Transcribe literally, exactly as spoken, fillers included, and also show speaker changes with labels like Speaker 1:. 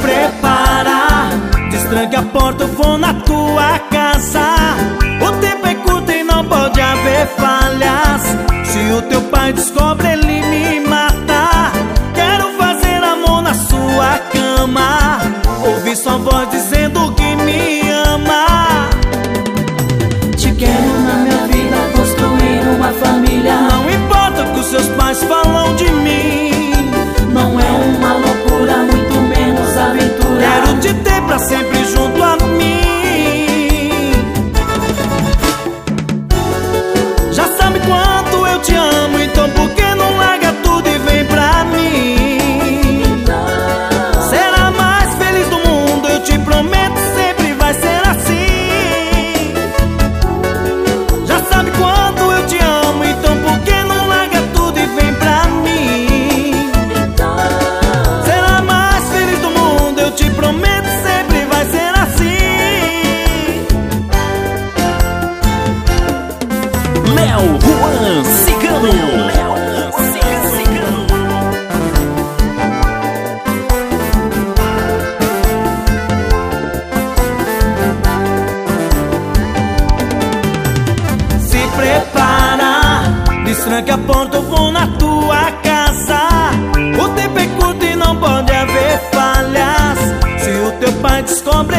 Speaker 1: prepara, destranque a porta, eu vou na tua casa. O tempo é curto e não pode haver falhas. Se o teu pai descobre, ele me mata. Quero fazer amor na sua cama, ouvir sua voz dizendo que me ama.
Speaker 2: Te quero na minha vida, construir uma família.
Speaker 1: Não importa o que os seus pais falam de mim.
Speaker 2: Não é uma loucura, muito menos aventura.
Speaker 1: Quero te ter pra sempre junto a mim. Já sabe quanto eu te amo, então por que não larga tudo e vem pra mim? Será mais feliz do mundo, eu te prometo, sempre vai ser assim. Já sabe quanto eu te amo, então por que não larga tudo e vem pra mim? Será mais feliz do mundo, eu te prometo, sempre vai ser assim.
Speaker 3: Léo Juan Cigano.
Speaker 1: Se prepara, destranque a porta, eu vou na tua casa. O tempo é curto e não pode haver falhas. Se o teu pai descobre,